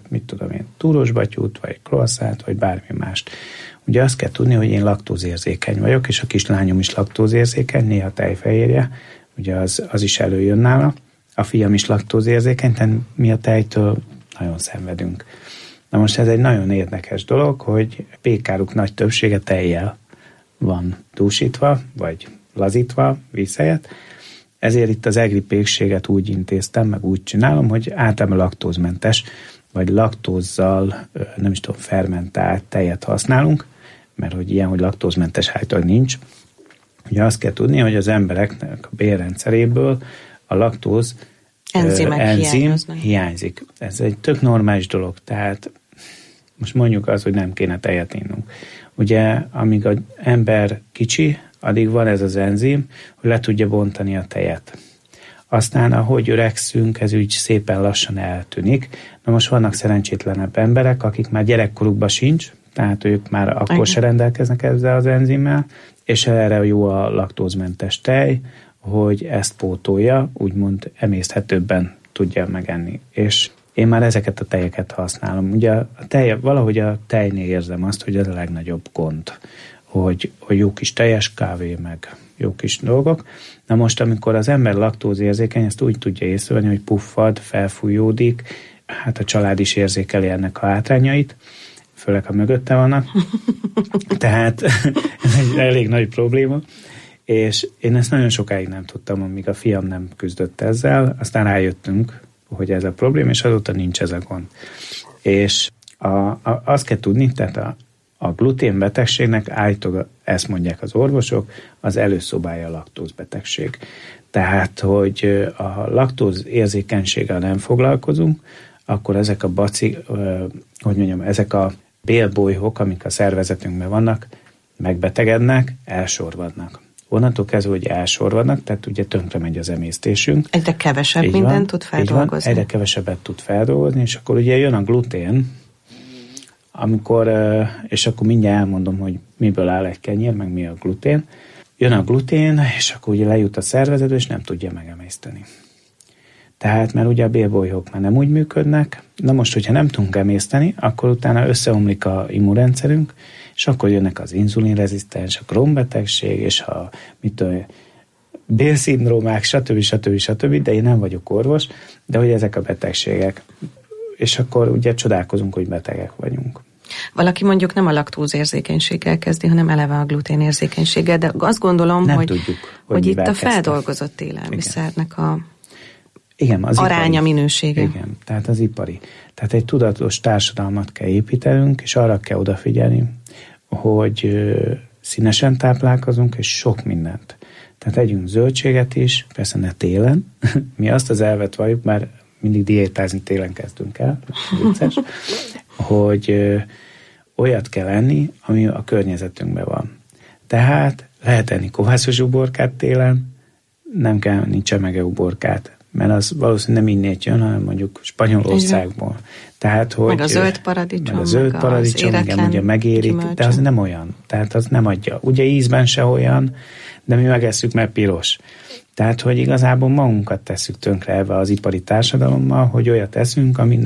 túrosbatyút, vagy croissant, vagy bármi mást. Ugye azt kell tudni, hogy én laktózérzékeny vagyok, és a kislányom is laktózérzékeny, néha tejfehérje, ugye az is előjön nála. A fiam is laktózérzékeny, tehát mi a tejtől nagyon szenvedünk. Na most ez egy nagyon érdekes dolog, hogy pékáruk nagy többsége tejjel van dúsítva, vagy lazítva, víz helyett. Ezért itt az egri pékséget úgy intéztem, meg úgy csinálom, hogy általában laktózmentes, vagy laktózzal, nem is tudom, fermentált tejet használunk, mert hogy ilyen, hogy laktózmentes állítólag nincs. Ugye azt kell tudni, hogy az embereknek a bélrendszeréből a laktóz enzim hiányzik. Ez egy tök normális dolog, tehát most mondjuk az, hogy nem kéne tejet innunk. Ugye, amíg az ember kicsi, addig van ez az enzim, hogy le tudja bontani a tejet. Aztán, ahogy öregszünk, ez úgy szépen lassan eltűnik. Na most vannak szerencsétlenebb emberek, akik már gyerekkorukban sincs, tehát ők már akkor se rendelkeznek ezzel az enzimmel, és erre jó a laktózmentes tej, hogy ezt pótolja, úgymond emészthetőbben tudja megenni. És én már ezeket a tejeket használom. Ugye valahogy a tejnél érzem azt, hogy ez a legnagyobb gond, hogy jó kis teljes kávé, meg jó kis dolgok. Na most, amikor az ember laktózérzékeny, ezt úgy tudja észrevenni, hogy puffad, felfújódik, hát a család is érzékeli ennek a hátrányait, főleg, ha mögötte vannak. Tehát ez egy elég nagy probléma, és én ezt nagyon sokáig nem tudtam, amíg a fiam nem küzdött ezzel, aztán rájöttünk, hogy ez a probléma, és azóta nincs ez a gond. És azt kell tudni, tehát a gluténbetegségnek állítólag, ezt mondják az orvosok, az előszobája a laktózbetegség. Tehát, hogy a laktóz érzékenységgel nem foglalkozunk, akkor ezek a ezek a bélbolyhok, amik a szervezetünkben vannak, megbetegednek, elsorvadnak. Onnantól kezdve, hogy elsorvadnak, tehát ugye tönkre megy az emésztésünk. Egyre kevesebb mindent tud feldolgozni. Egyre kevesebbet tud feldolgozni, és akkor ugye jön a glutén, és akkor mindjárt elmondom, hogy miből áll egy kenyér, meg mi a glutén. Jön a glutén, és akkor ugye lejut a szervezetbe, és nem tudja megemészteni. Tehát, mert ugye a bélbolyhok már nem úgy működnek, na most, hogyha nem tudunk emészteni, akkor utána összeomlik a immunrendszerünk, és akkor jönnek az inzulinrezisztens, a Crohn-betegség, és a bélszindrómák, stb. De én nem vagyok orvos, de hogy ezek a betegségek. És akkor ugye csodálkozunk, hogy betegek vagyunk. Valaki mondjuk nem a laktózérzékenységgel kezdi, hanem eleve a gluténérzékenységgel, de azt gondolom, hogy itt a feldolgozott élelmiszernek az aránya, ipari minősége. Igen, tehát az ipari. Tehát egy tudatos társadalmat kell építenünk, és arra kell odafigyelni, hogy színesen táplálkozunk, és sok mindent. Tehát együnk zöldséget is, persze ne télen. Mi azt az elvet valljuk, már mindig diétázni télen kezdünk el, vicces, hogy olyat kell enni, ami a környezetünkben van. Tehát lehet enni kovászos uborkát télen, nem kell nincs csemegeuborkát, mert az valószínűleg nem innét jön, hanem mondjuk Spanyolországból. Tehát, hogy meg a zöld paradicsom, igen, ugye megérik, de az nem olyan. Tehát az nem adja. Ugye ízben se olyan, de mi megesszük, mert piros. Tehát, hogy igazából magunkat tesszük tönkre ebbe az ipari társadalommal, hogy olyat eszünk, ami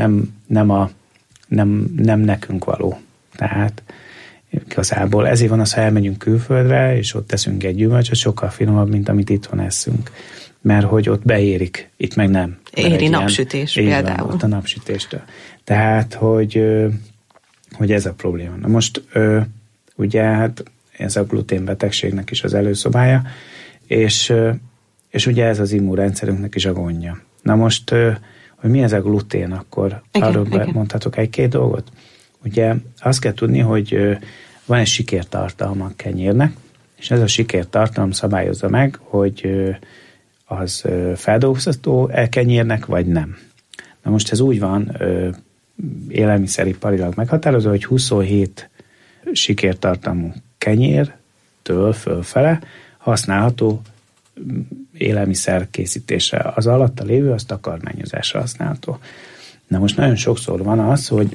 nem nekünk való. Tehát igazából ezért van az, ha elmegyünk külföldre, és ott teszünk egy gyümölcsöt, sokkal finomabb, mint amit itthon eszünk. Mert hogy ott beérik, itt meg nem. Éri napsütés például. Van, ott a napsütéstől. Tehát, hogy ez a probléma. Na most ugye hát ez a gluténbetegségnek is az előszobája, és ugye ez az immunrendszerünknek is a gondja. Na most, hogy mi ez a glutén, akkor arról mondhatok egy-két dolgot. Ugye azt kell tudni, hogy van egy sikértartalma a kenyérnek, és ez a sikértartalom szabályozza meg, hogy az feldolgozható kenyérnek, vagy nem. Na most ez úgy van élelmiszeriparilag meghatározó, hogy 27 sikértartalmú kenyértől fölfele használható élelmiszer készítésre. Az alatta lévő, az takarmányozásra használható. Na most nagyon sokszor van az, hogy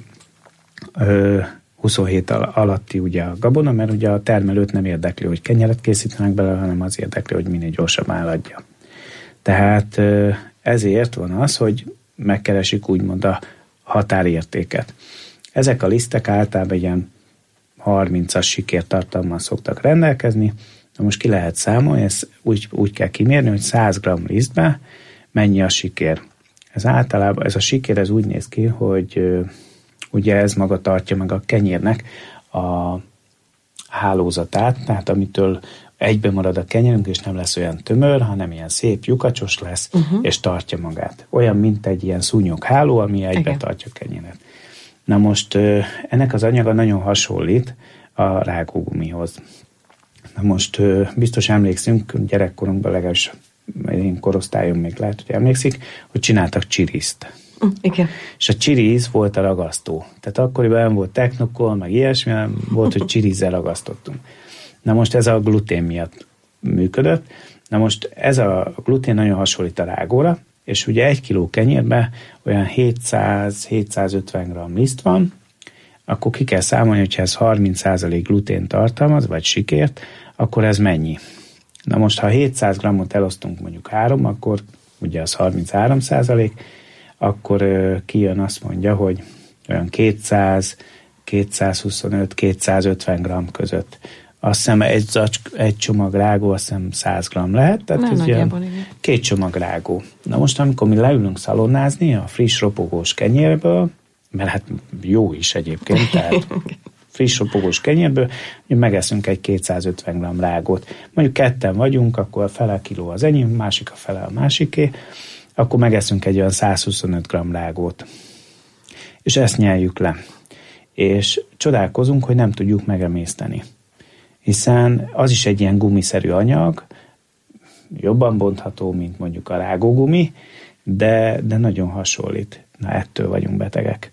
27 alatti ugye a gabona, mert ugye a termelőt nem érdekli, hogy kenyeret készítenek belőle, hanem az érdekli, hogy minél gyorsabban eladja. Tehát ezért van az, hogy megkeresik úgymond a határértéket. Ezek a lisztek általában ilyen 30-as sikértartalommal szoktak rendelkezni. Na most ki lehet számolni, ezt úgy kell kimérni, hogy 100 g lisztben mennyi a sikér. Ez általában, ez a sikér ez úgy néz ki, hogy ugye ez maga tartja meg a kenyérnek a hálózatát, tehát amitől egyben marad a kenyerünk, és nem lesz olyan tömör, hanem ilyen szép lyukacsos lesz, és tartja magát. Olyan, mint egy ilyen szúnyogháló, ami egybe tartja a kenyeret. Na most ennek az anyaga nagyon hasonlít a rágógumihoz. Na most biztos emlékszünk, gyerekkorunkban legalábbis én korosztályom még lehet, hogy emlékszik, hogy csináltak csiriszt. Igen. És a csiriz volt a ragasztó. Tehát akkoriban nem volt technokol, meg ilyesmi, hanem volt, hogy csirizzel ragasztottunk. Na most ez a glutén miatt működött. Na most ez a glutén nagyon hasonlít a rágóra, és ugye 1 kiló kenyérben olyan 700-750 g liszt van, akkor ki kell számolni, hogyha ez 30% glutén tartalmaz, vagy sikért, akkor ez mennyi? Na most, ha 700 g-ot elosztunk mondjuk 3, akkor ugye az 33%, akkor kijön, azt mondja, hogy olyan 200-225-250 g között. Azt hiszem egy csomag rágó, azt hiszem 100 g lehet, tehát ez ugye 2 csomag rágó. Na most, amikor mi leülünk szalonnázni a friss ropogós kenyérből, mert hát jó is egyébként, tehát friss ropogós kenyérből, megeszünk egy 250 g rágót. Mondjuk 2 vagyunk, akkor a fele kiló az enyém, másik a fele a másiké, akkor megeszünk egy olyan 125 g rágót. És ezt nyeljük le. És csodálkozunk, hogy nem tudjuk megemészteni. Hiszen az is egy ilyen gumiszerű anyag, jobban bontható, mint mondjuk a rágógumi, de nagyon hasonlít. Na, ettől vagyunk betegek.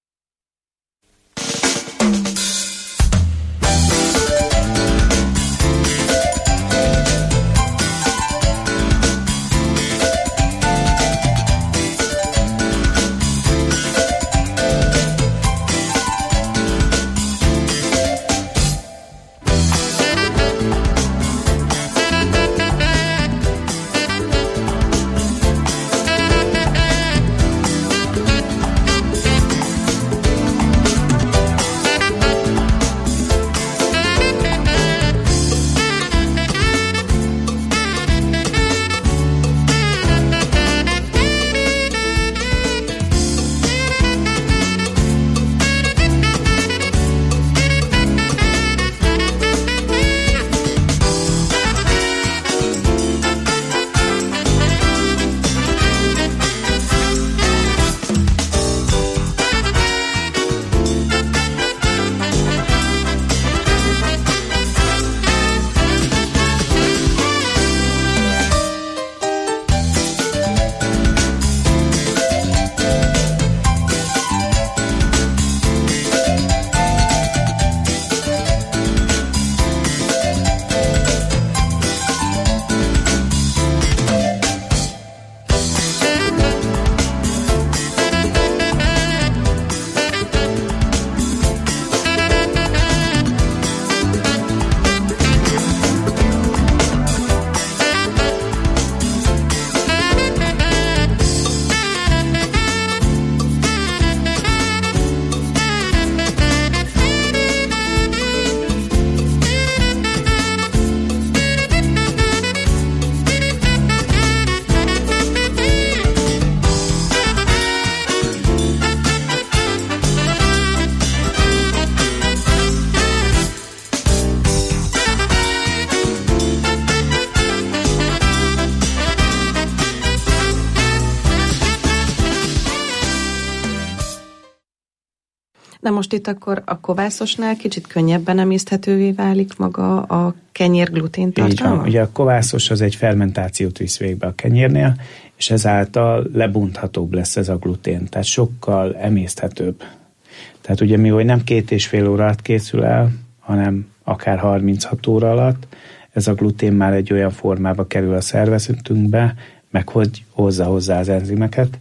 Na most itt akkor a kovászosnál kicsit könnyebben emészthetővé válik maga a kenyér gluténtartalma? Ugye a kovászos az egy fermentációt visz végbe a kenyérnél, és ezáltal lebonthatóbb lesz ez a glutén, tehát sokkal emészthetőbb. Tehát ugye mi, hogy nem 2,5 óra alatt készül el, hanem akár 36 óra alatt, ez a glutén már egy olyan formába kerül a szervezetünkbe, meg hogy hozza hozzá az enzimeket,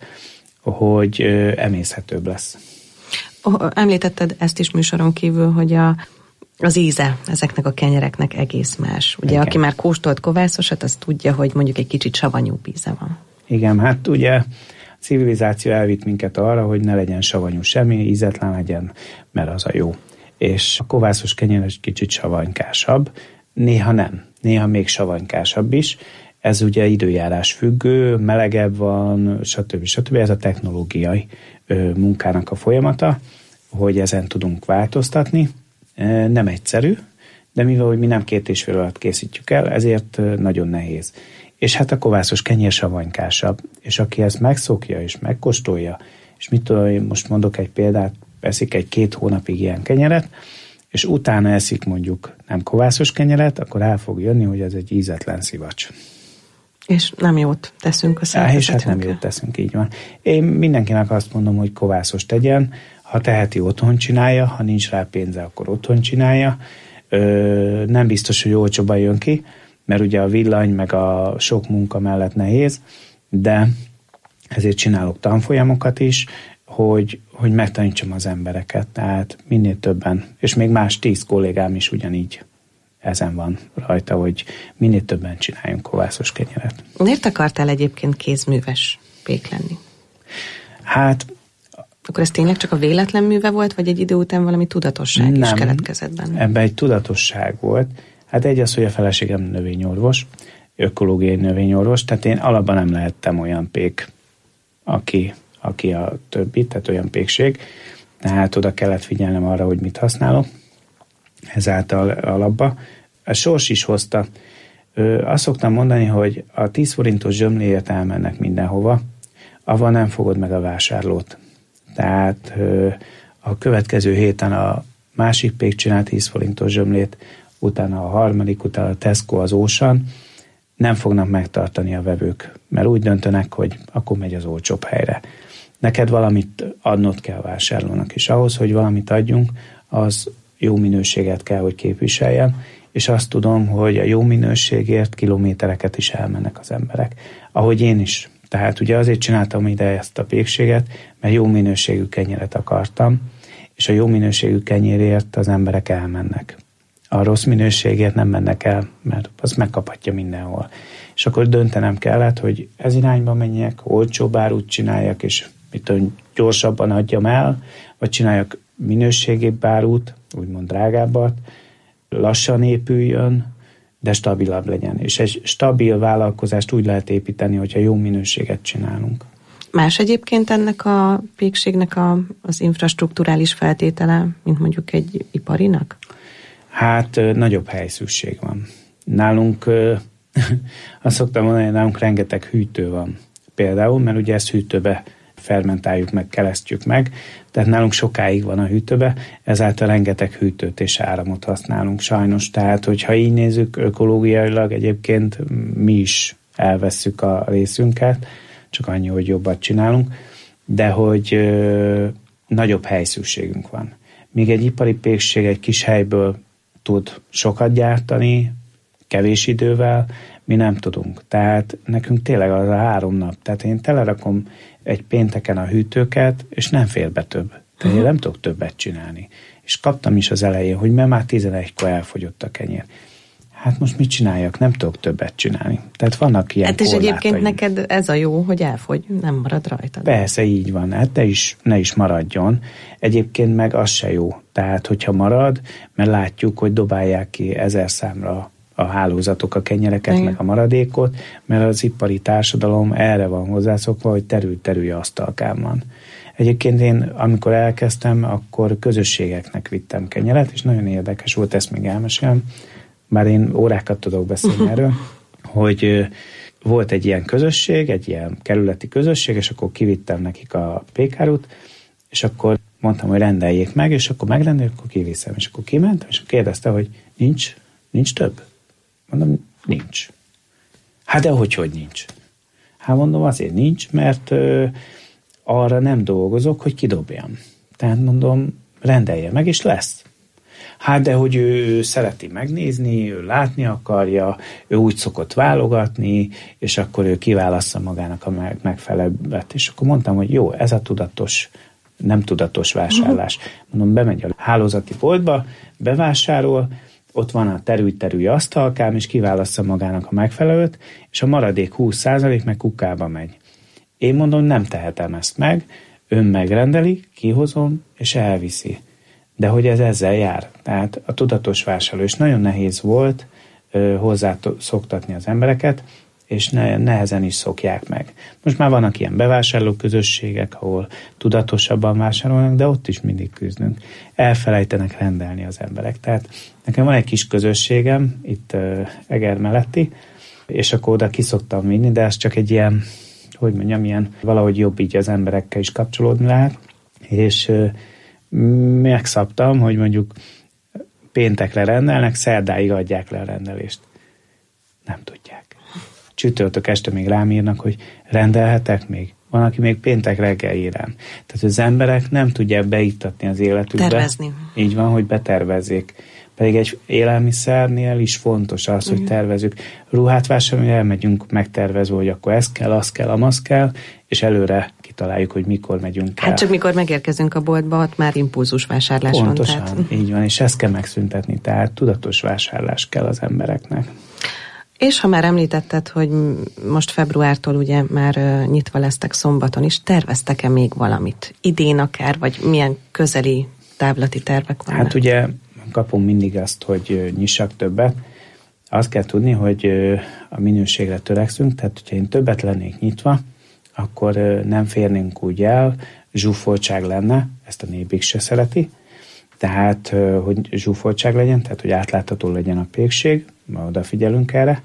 hogy emészhetőbb lesz. Említetted ezt is műsoron kívül, hogy az íze ezeknek a kenyereknek egész más. Ugye, igen. Aki már kóstolt kovászosat, az tudja, hogy mondjuk egy kicsit savanyúbb íze van. Igen, hát ugye a civilizáció elvitt minket arra, hogy ne legyen savanyú semmi, ízetlen legyen, mert az a jó. És a kovászos kenyér egy kicsit savanykásabb, néha nem, néha még savanykásabb is. Ez ugye időjárás függő, melegebb van, stb. Ez a technológiai munkának a folyamata, hogy ezen tudunk változtatni. Nem egyszerű, de mivel hogy mi nem 2,5 alatt készítjük el, ezért nagyon nehéz. És hát a kovászos kenyér savanykásabb, és aki ezt megszokja és megkóstolja, és mit tudom, én most mondok egy példát, eszik 2 hónapig ilyen kenyeret, és utána eszik mondjuk nem kovászos kenyeret, akkor el fog jönni, hogy ez egy ízetlen szivacs. És nem jót teszünk a szervezetünkkel. És hát nem jót teszünk, így van. Én mindenkinek azt mondom, hogy kovászos tegyen, ha teheti, otthon csinálja, ha nincs rá pénze, akkor otthon csinálja. Nem biztos, hogy olcsóban jön ki, mert ugye a villany meg a sok munka mellett nehéz, de ezért csinálok tanfolyamokat is, hogy megtanítsam az embereket, tehát minél többen, és még más 10 kollégám is ugyanígy ezen van rajta, hogy minél többen csináljunk kovászos kenyeret. Miért akartál egyébként kézműves pék lenni? Hát... Akkor ez tényleg csak a véletlen műve volt, vagy egy idő után valami tudatosság is keletkezett benne? Ebben egy tudatosság volt. Hát egy az, hogy a feleségem növényorvos, ökológiai növényorvos, tehát én alapban nem lehettem olyan pék, aki a többi, tehát olyan pékség. Tehát oda kellett figyelnem arra, hogy mit használok. Ezáltal alapba. A sors is hozta. Azt szoktam mondani, hogy a 10 forintos zsömléért elmennek mindenhova, avval nem fogod meg a vásárlót. Tehát a következő héten a másik pék csinál 10 forintos zsömlét, utána a harmadik, utána a Tesco, az Ocean, nem fognak megtartani a vevők, mert úgy döntenek, hogy akkor megy az olcsóbb helyre. Neked valamit adnod kell a vásárlónak, és ahhoz, hogy valamit adjunk, az jó minőséget kell, hogy képviseljen, és azt tudom, hogy a jó minőségért kilométereket is elmennek az emberek. Ahogy én is. Tehát ugye azért csináltam ide ezt a pékséget, mert jó minőségű kenyeret akartam, és a jó minőségű kenyérért az emberek elmennek. A rossz minőségért nem mennek el, mert az megkaphatja mindenhol. És akkor döntenem kellett, hogy ez irányba menjek, olcsóbb árut csináljak, és gyorsabban adjam el, vagy csináljak minőségibb árut, úgymond drágábbat, lassan épüljön, de stabilabb legyen. És egy stabil vállalkozást úgy lehet építeni, hogyha jó minőséget csinálunk. Más egyébként ennek a pékségnek az infrastrukturális feltétele, mint mondjuk egy iparinak? Hát nagyobb helyszükség van. Nálunk, azt szoktam mondani, hogy nálunk rengeteg hűtő van. Például, mert ugye ezt hűtőbe fermentáljuk meg, kelesztjük meg, tehát nálunk sokáig van a hűtőbe, ezáltal rengeteg hűtőt és áramot használunk sajnos. Tehát, hogyha így nézzük, ökológiailag egyébként mi is elvesszük a részünket, csak annyi, hogy jobbat csinálunk, de hogy nagyobb helyszükségünk van. Míg egy ipari pékség egy kis helyből tud sokat gyártani, kevés idővel, mi nem tudunk. Tehát nekünk tényleg az a 3 nap. Tehát én telerakom egy pénteken a hűtőket, és nem fér be több. Tehát én nem tudok többet csinálni. És kaptam is az elején, hogy már 11-kor elfogyott a kenyér. Hát most mit csináljak? Nem tudok többet csinálni. Tehát vannak ilyen és egyébként neked ez a jó, hogy elfogy, nem marad rajtad. Persze, így van. Hát ne is maradjon. Egyébként meg az se jó. Tehát, hogyha marad, mert látjuk, hogy dobálják ki 1000 számra a hálózatok a kenyereket, meg a maradékot, mert az ipari társadalom erre van hozzászokva, hogy terülj asztalkán van. Egyébként én, amikor elkezdtem, akkor közösségeknek vittem kenyeret, és nagyon érdekes volt, ezt még elmesélem, bár én órákat tudok beszélni erről, hogy volt egy ilyen közösség, egy ilyen kerületi közösség, és akkor kivittem nekik a pékárút, és akkor mondtam, hogy rendeljék meg, és akkor megrendeljük, akkor kiviszem. És akkor kimentem, és kérdezte, hogy nincs több? Mondom, nincs. Hát de hogy nincs? Hát mondom, azért nincs, mert arra nem dolgozok, hogy kidobjam. Tehát mondom, rendelje meg, és lesz. Hát de hogy ő szereti megnézni, ő látni akarja, ő úgy szokott válogatni, és akkor ő kiválassza magának a megfelelőbbet. És akkor mondtam, hogy jó, ez a nem tudatos vásárlás. Mondom, bemegy a hálózati boltba, bevásárol, ott van a terülj asztalkám, és kiválassza magának a megfelelőt, és a maradék 20% meg kukába megy. Én mondom, nem tehetem ezt meg, ön megrendeli, kihozom, és elviszi. De hogy ez ezzel jár. Tehát a tudatos vásárló, és nagyon nehéz volt hozzá szoktatni az embereket, és nehezen is szokják meg. Most már vannak ilyen bevásárló közösségek, ahol tudatosabban vásárolnak, de ott is mindig küzdünk. Elfelejtenek rendelni az emberek. Tehát nekem van egy kis közösségem, itt Eger melletti, és akkor oda ki szoktam vinni, de ez csak egy ilyen, hogy mondjam, ilyen valahogy jobb így az emberekkel is kapcsolódni lehet, és megszabtam, hogy mondjuk péntekre rendelnek, szerdáig adják le a rendelést. Nem tudják. Csütörtök este még rám írnak, hogy rendelhetek még. Van, aki még péntek reggel ír rám. Tehát az emberek nem tudják beiktatni az életükbe. Tervezni. Így van, hogy betervezzék Pedig egy élelmiszernél is fontos az, hogy tervezzük. Ruhát vásárolni, elmegyünk megtervezve, hogy akkor ez kell, az kell, amaz kell, és előre kitaláljuk, hogy mikor megyünk el. Hát csak mikor megérkezünk a boltba, ott már impulzus vásárlás pontosan, van. Pontosan, így van, és ezt kell megszüntetni, tehát tudatos vásárlás kell az embereknek. És ha már említetted, hogy most februártól ugye már nyitva lesztek szombaton is, terveztek-e még valamit? Idén akár, vagy milyen közeli távlati tervek vannak? Hát ugye kapom mindig azt, hogy nyissak többet. Azt kell tudni, hogy a minőségre törekszünk, tehát hogyha én többet lennék nyitva, akkor nem férnénk úgy el, zsúfoltság lenne, ezt a népig se szereti, tehát hogy zsúfoltság legyen, tehát hogy átlátható legyen a pékség, ma odafigyelünk erre,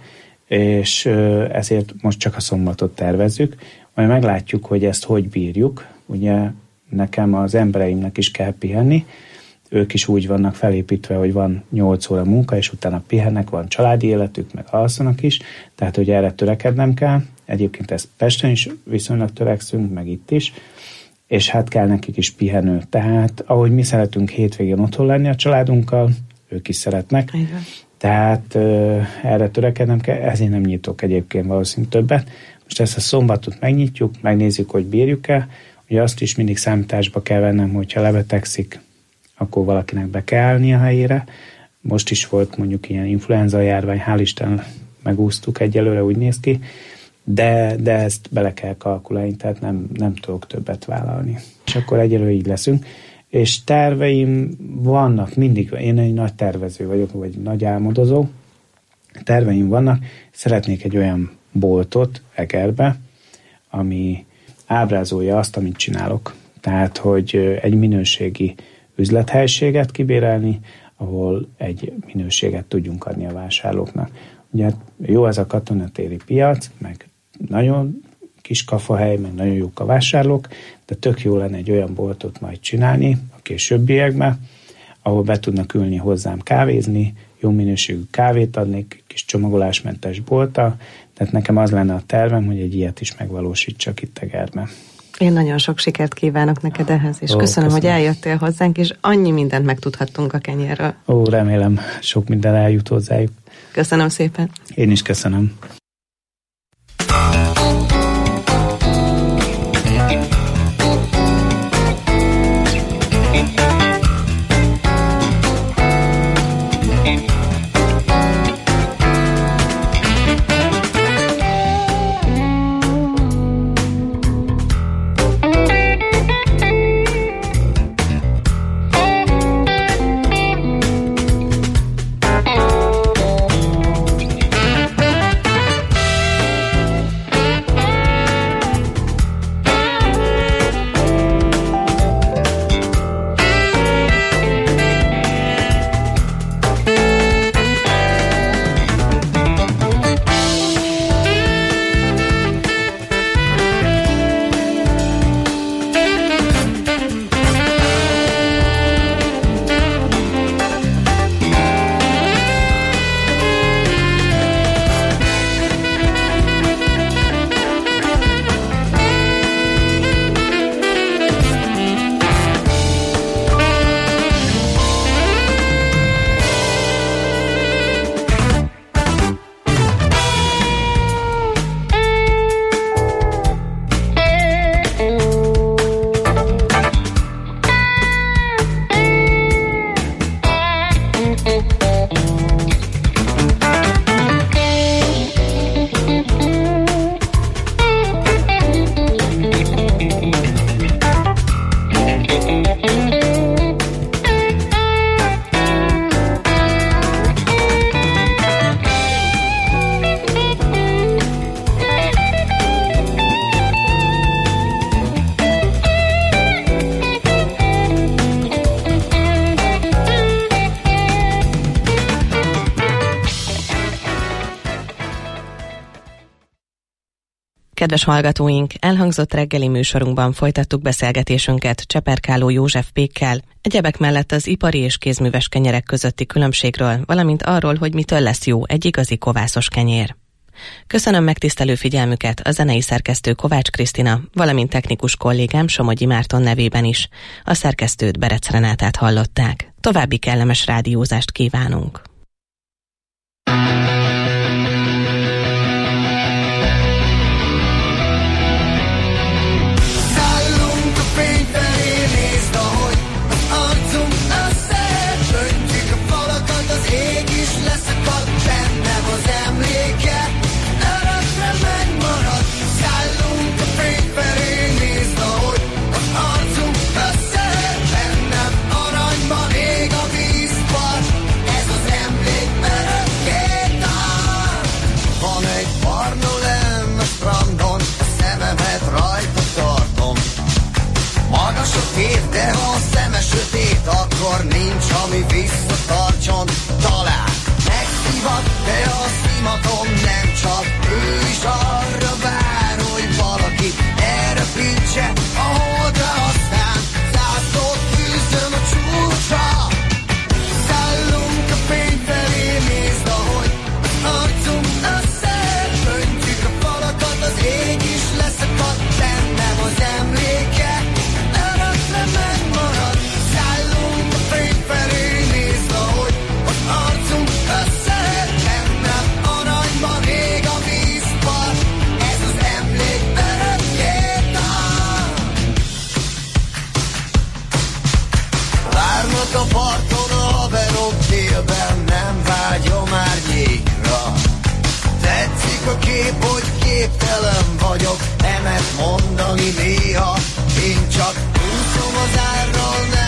és ezért most csak a szombatot tervezzük, majd meglátjuk, hogy ezt hogy bírjuk. Ugye nekem az embereimnek is kell pihenni, ők is úgy vannak felépítve, hogy van 8 óra munka, és utána pihennek, van családi életük, meg alszanak is, tehát hogy erre törekednem kell. Egyébként ezt Pesten is viszonylag törekszünk, meg itt is, és hát kell nekik is pihenő. Tehát ahogy mi szeretünk hétvégén otthon lenni a családunkkal, ők is szeretnek. Igen. Tehát erre törekednem kell, ezért nem nyitok egyébként valószínűleg többet. Most ezt a szombatot megnyitjuk, megnézzük, hogy bírjuk-e. Ugye azt is mindig számításba kell vennem, hogyha lebetegszik, akkor valakinek be kell állni a helyére. Most is volt mondjuk ilyen influenza járvány, hál' Isten megúsztuk egyelőre, úgy néz ki, de ezt bele kell kalkulálni, tehát nem tudok többet vállalni. És akkor egyelőre így leszünk. És terveim vannak mindig, én egy nagy tervező vagyok, vagy nagy álmodozó, terveim vannak, szeretnék egy olyan boltot Egerbe, ami ábrázolja azt, amit csinálok. Tehát, hogy egy minőségi üzlethelyiséget kibérelni, ahol egy minőséget tudjunk adni a vásárlóknak. Ugye jó ez a katonatéri piac, meg nagyon kis kafahely, meg nagyon jók a vásárlók, de tök jó lenne egy olyan boltot majd csinálni a későbbiekben, ahol be tudnak ülni hozzám kávézni, jó minőségű kávét adnék, kis csomagolásmentes bolttal, tehát nekem az lenne a tervem, hogy egy ilyet is megvalósítsak itt Egerben. Én nagyon sok sikert kívánok neked ehhez, és köszönöm, hogy eljöttél hozzánk, és annyi mindent megtudhattunk a kenyérről. Remélem, sok minden eljut hozzájuk. Köszönöm szépen. Én is köszönöm. Kedves hallgatóink, elhangzott reggeli műsorunkban folytattuk beszélgetésünket Cseperkáló József Pékkel, egyebek mellett az ipari és kézműves kenyerek közötti különbségről, valamint arról, hogy mitől lesz jó egy igazi kovászos kenyér. Köszönöm megtisztelő figyelmüket a zenei szerkesztő Kovács Krisztina, valamint technikus kollégám Somogyi Márton nevében is. A szerkesztőt, Berec Renátát hallották. További kellemes rádiózást kívánunk. De ha a szeme sötét, akkor nincs, ami visszatartson. Talán megszivat, de a szimatom nem csak. Ő is arra vár, hogy valaki elrepítse a holdra, aztán zászlót fűzöm a csúcsra. Szállunk a fény felé, nézd, ahogy az arcunk összeöntjük a falakat, az ég is leszakad, bennem az emléke. Megmarad, szállunk a fény felé, nézd, ahogy az arcunk összehet, bennem aranyban ég a vízpart, ez az emlék örökké tart. Várnak a parton a haverok délben, nem vágyom árnyékra. Tetszik a kép, hogy képtelen vagyok, nemet mondani néha, én csak úszom az árral, nem